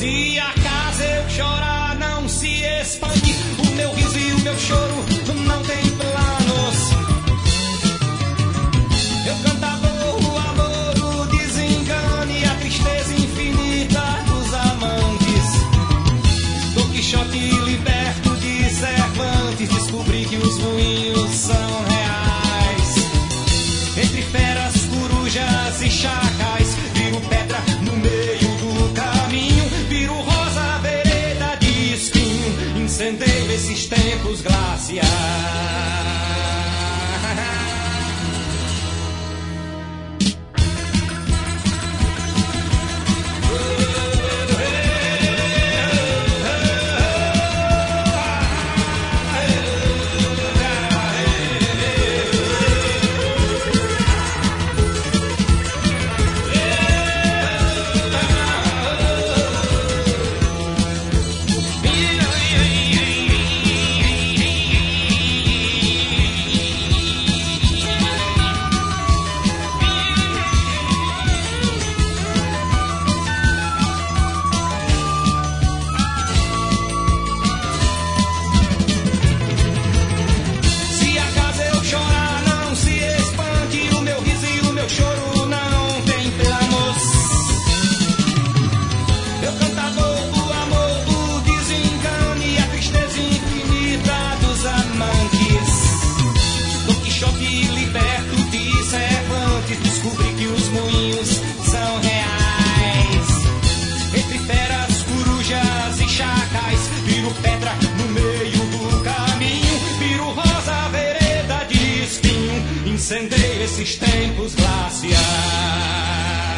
Se acaso eu chorar, não se espante. O meu riso e o meu choro não tem planos. Eu cantador, o amor, o desengano e a tristeza infinita dos amantes. Don Quixote liberto de Cervantes, descobri que os moinhos são reais. Entre feras, corujas e chacais, viro pedra no meio do caminho, viro rosa, vereda de espinho, incendeio esses tempos glaciais. Incendeio esses tempos glaciais.